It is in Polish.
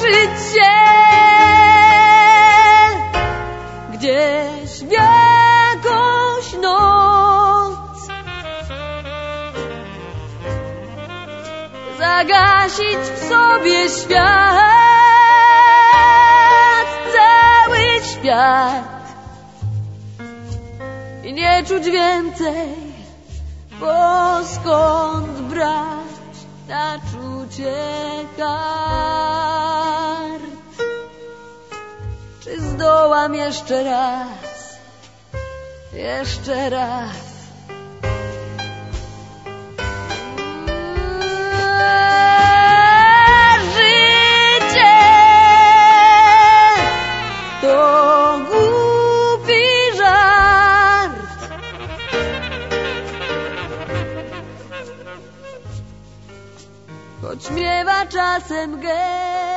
życie gdzieś w jakąś noc, zagasić w sobie świat, cały świat i nie czuć więcej, bo skąd brać na czucie kart? Czy zdołam jeszcze raz, jeszcze raz? Życie to głupi żart, choć miewa czasem gest.